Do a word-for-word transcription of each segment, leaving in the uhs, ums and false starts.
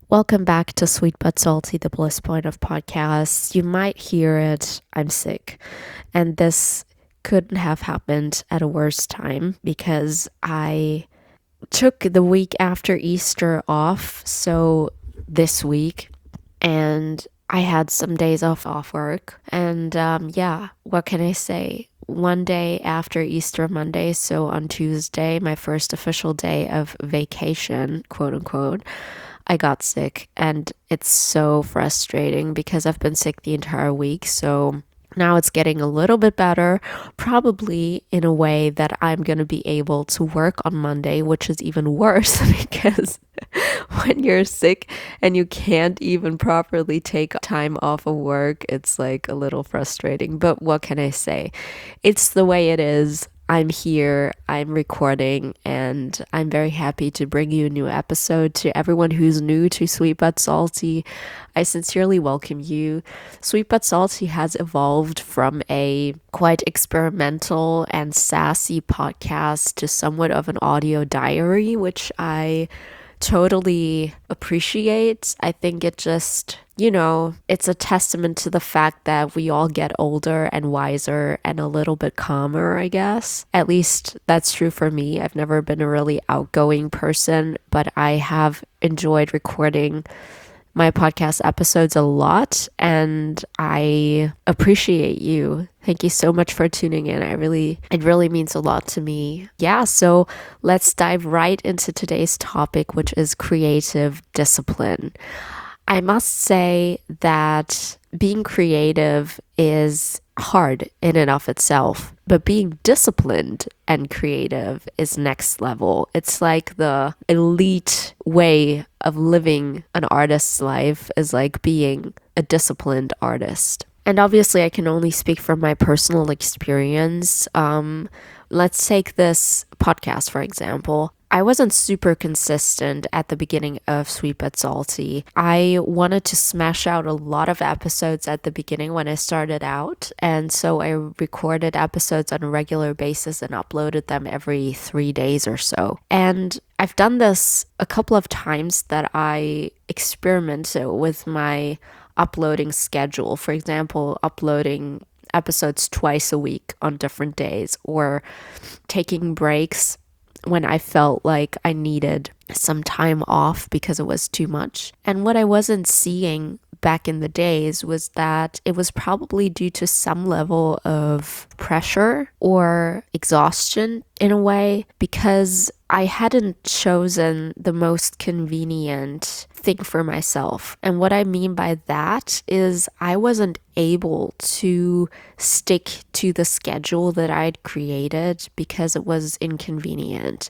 Welcome back to Sweet But Salty, the Bliss Point of podcasts. You might hear it, I'm sick. And this couldn't have happened at a worse time because I took the week after Easter off, so this week, and I had some days off off work. And um, yeah, what can I say? One day after Easter Monday, so on Tuesday, my first official day of vacation, quote unquote, I got sick, and it's so frustrating because I've been sick the entire week. So now it's getting a little bit better, probably in a way that I'm going to be able to work on Monday, which is even worse because when you're sick and you can't even properly take time off of work, it's like a little frustrating. But what can I say? It's the way it is. I'm here, I'm recording, and I'm very happy to bring you a new episode. To everyone who's new to Sweet But Salty, I sincerely welcome you. Sweet But Salty has evolved from a quite experimental and sassy podcast to somewhat of an audio diary, which I totally appreciate. I think it just, you know, it's a testament to the fact that we all get older and wiser and a little bit calmer, I guess. At least that's true for me. I've never been a really outgoing person, but I have enjoyed recording my podcast episodes a lot, and I appreciate you. Thank you so much for tuning in. I really, it really means a lot to me. Yeah, so let's dive right into today's topic, which is creative discipline. I must say that being creative is hard in and of itself, but being disciplined and creative is next level. It's like the elite way of living an artist's life is like being a disciplined artist. And obviously I can only speak from my personal experience. Um, let's take this podcast, for example. I wasn't super consistent at the beginning of Sweet But Salty. I wanted to smash out a lot of episodes at the beginning when I started out, and so I recorded episodes on a regular basis and uploaded them every three days or so. And I've done this a couple of times that I experimented with my uploading schedule. For example, uploading episodes twice a week on different days, or taking breaks when I felt like I needed some time off because it was too much. And what I wasn't seeing back in the days was that it was probably due to some level of pressure or exhaustion in a way, because I hadn't chosen the most convenient thing for myself. And what I mean by that is I wasn't able to stick to the schedule that I'd created because it was inconvenient.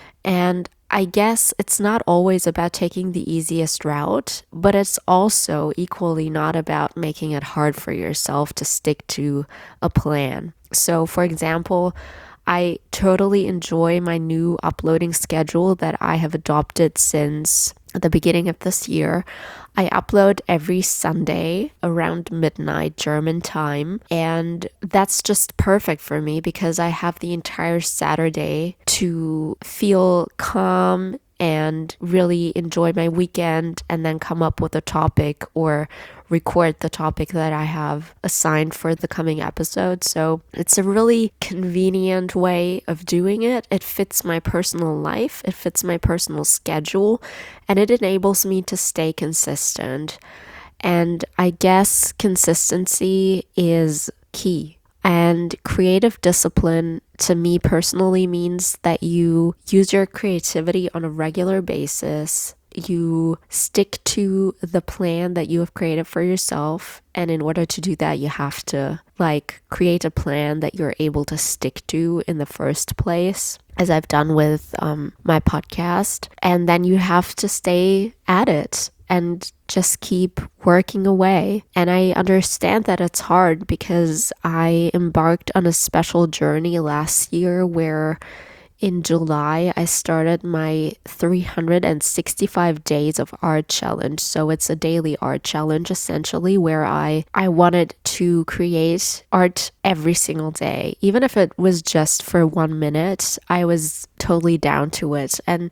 And I guess it's not always about taking the easiest route, but it's also equally not about making it hard for yourself to stick to a plan. So, for example, I totally enjoy my new uploading schedule that I have adopted since the beginning of this year. I upload every Sunday around midnight German time, and that's just perfect for me because I have the entire Saturday to feel calm and really enjoy my weekend and then come up with a topic or record the topic that I have assigned for the coming episode. So it's a really convenient way of doing it. It fits my personal life, it fits my personal schedule, and it enables me to stay consistent. And I guess consistency is key. And creative discipline to me personally means that you use your creativity on a regular basis. You stick to the plan that you have created for yourself. And in order to do that, you have to like create a plan that you're able to stick to in the first place, as I've done with um, my podcast. And then you have to stay at it and just keep working away. And I understand that it's hard because I embarked on a special journey last year where in July I started my three hundred sixty-five days of art challenge. So it's a daily art challenge essentially, where I I wanted to create art every single day. Even if it was just for one minute, I was totally down to it. And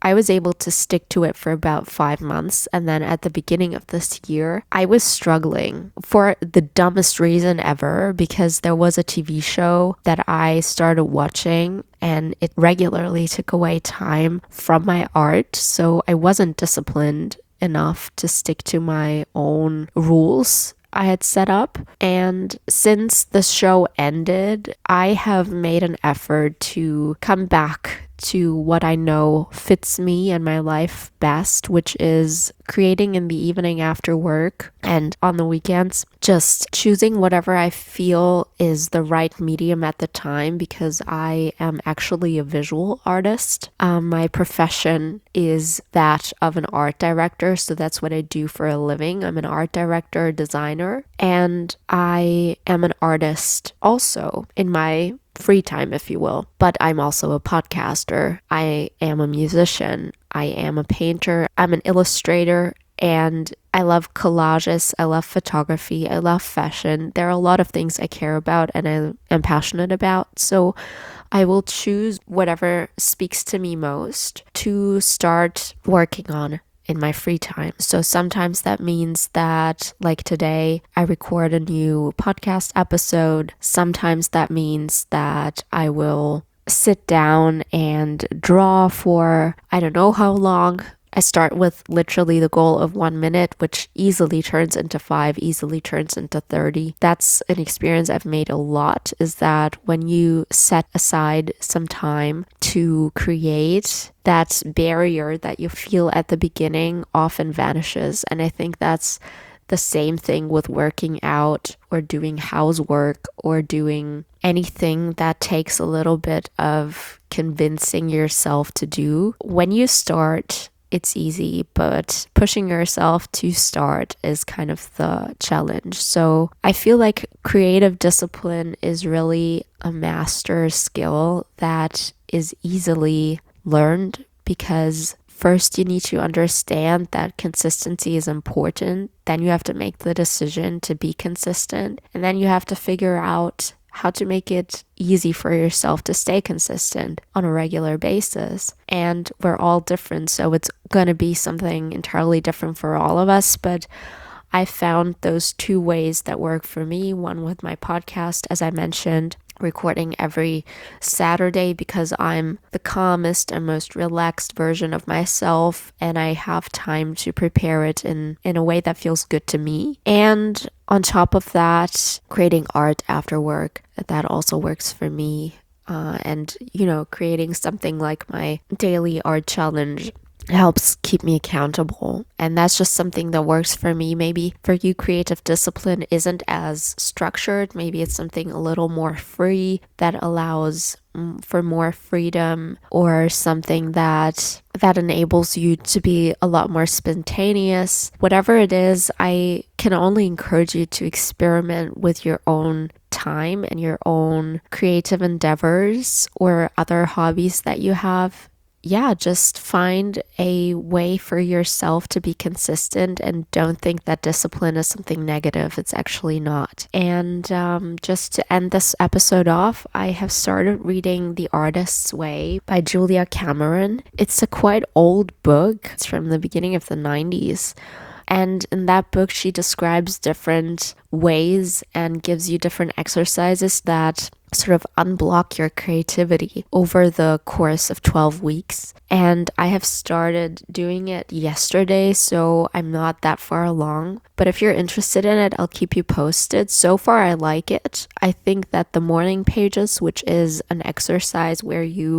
I was able to stick to it for about five months. And then at the beginning of this year, I was struggling for the dumbest reason ever, because there was a T V show that I started watching and it regularly took away time from my art. So I wasn't disciplined enough to stick to my own rules I had set up. And since the show ended, I have made an effort to come back to what I know fits me and my life best, which is creating in the evening after work and on the weekends, just choosing whatever I feel is the right medium at the time, because I am actually a visual artist. Um, my profession is that of an art director, so that's what I do for a living. I'm an art director, designer, and I am an artist also in my free time, if you will. But I'm also a podcaster. I am a musician. I am a painter. I'm an illustrator. And I love collages. I love photography. I love fashion. There are a lot of things I care about and I am passionate about. So I will choose whatever speaks to me most to start working on in my free time. So sometimes that means that, like today, I record a new podcast episode. Sometimes that means that I will sit down and draw for I don't know how long. I start with literally the goal of one minute, which easily turns into five, easily turns into thirty. That's an experience I've made a lot, is that when you set aside some time to create, that barrier that you feel at the beginning often vanishes. And I think that's the same thing with working out or doing housework or doing anything that takes a little bit of convincing yourself to do. When you start, it's easy, but pushing yourself to start is kind of the challenge. So I feel like creative discipline is really a master skill that is easily learned, because first you need to understand that consistency is important. Then you have to make the decision to be consistent. And then you have to figure out how to make it easy for yourself to stay consistent on a regular basis. And we're all different, so it's going to be something entirely different for all of us. But I found those two ways that work for me. One with my podcast, as I mentioned, recording every Saturday because I'm the calmest and most relaxed version of myself, and I have time to prepare it in, in a way that feels good to me. And on top of that, creating art after work, that also works for me. Uh, and, you know, creating something like my daily art challenge helps keep me accountable. And that's just something that works for me. Maybe for you, creative discipline isn't as structured. Maybe it's something a little more free that allows mm, for more freedom, or something that that enables you to be a lot more spontaneous. Whatever it is, I can only encourage you to experiment with your own time and your own creative endeavors or other hobbies that you have. Yeah, just find a way for yourself to be consistent, and don't think that discipline is something negative. It's actually not. And um, just to end this episode off, I have started reading The Artist's Way by Julia Cameron. It's a quite old book. It's from the beginning of the nineties. And in that book, she describes different ways and gives you different exercises that sort of unblock your creativity over the course of twelve weeks. And I have started doing it yesterday, so I'm not that far along. But if you're interested in it, I'll keep you posted. So far, I like it. I think that the morning pages, which is an exercise where you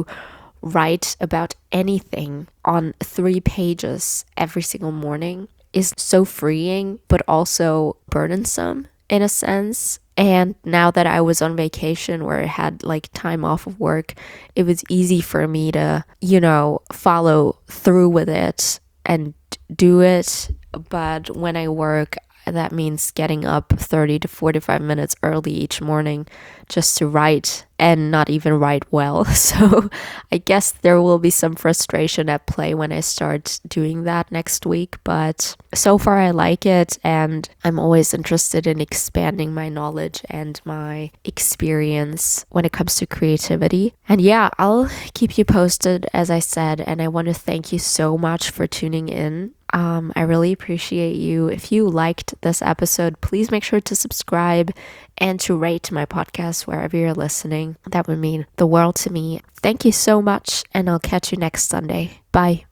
write about anything on three pages every single morning, is so freeing, but also burdensome in a sense. And now that I was on vacation where I had like time off of work, it was easy for me to, you know, follow through with it and do it. But when I work, that means getting up thirty to forty-five minutes early each morning just to write, and not even write well. So I guess there will be some frustration at play when I start doing that next week, but so far I like it, and I'm always interested in expanding my knowledge and my experience when it comes to creativity. And yeah, I'll keep you posted, as I said, and I want to thank you so much for tuning in. Um, I really appreciate you. If you liked this episode, please make sure to subscribe and to rate my podcast wherever you're listening. That would mean the world to me. Thank you so much, and I'll catch you next Sunday. Bye.